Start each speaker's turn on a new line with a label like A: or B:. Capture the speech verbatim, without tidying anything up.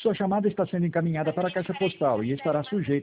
A: Sua chamada está sendo encaminhada para a caixa postal e estará sujeita